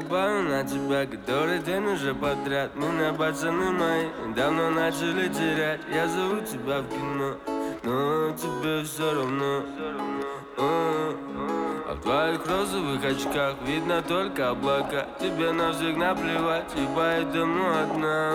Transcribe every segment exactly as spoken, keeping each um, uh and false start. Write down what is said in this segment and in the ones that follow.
залипаю на тебя, который день уже подряд. Меня пацаны мои давно начали терять. Я зову тебя в кино, но тебе все равно. А в твоих розовых очках видно только облака. Тебе на всех наплевать, и поэтому одна.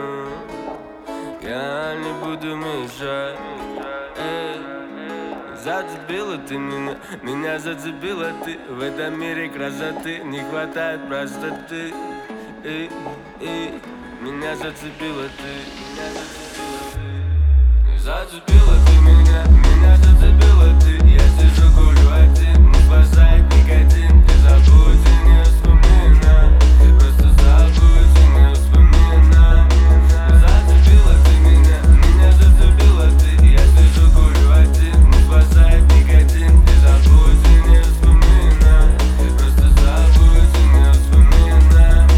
Я не буду мешать. Эй. Зацепила ты меня, меня зацепила ты. В этом мире красоты не хватает простоты. И, и, меня зацепила ты, меня зацепила ты. Зацепила ты меня, меня зацепила ты. Я сижу, курю один, не спасает никотин. Ты забудь и не вспоминай, просто забудь и не вспоминай. Зацепила ты меня, меня зацепила ты. Я сижу, курю один, не спасает никотин. Ты забудь и не вспоминай, просто забудь и не вспоминай.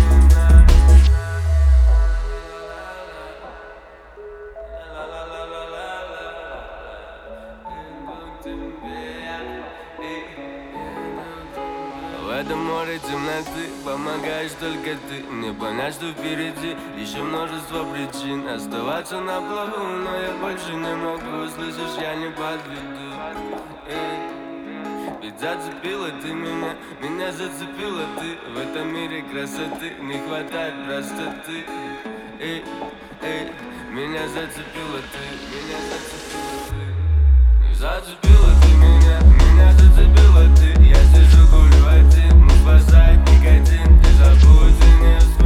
В этом море темноты помогаешь только ты. Мне понять, что впереди еще множество причин оставаться на плаву, но я больше не могу. Слышишь, я не подведу. Эй. Ведь зацепила ты меня, меня зацепила ты. В этом мире красоты не хватает простоты. Эй, эй, меня зацепила ты, меня зацепила ты. Зацепила ты меня, меня зацепила ты. Я сижу, курю один, не спасает никотин. Ты забудь и не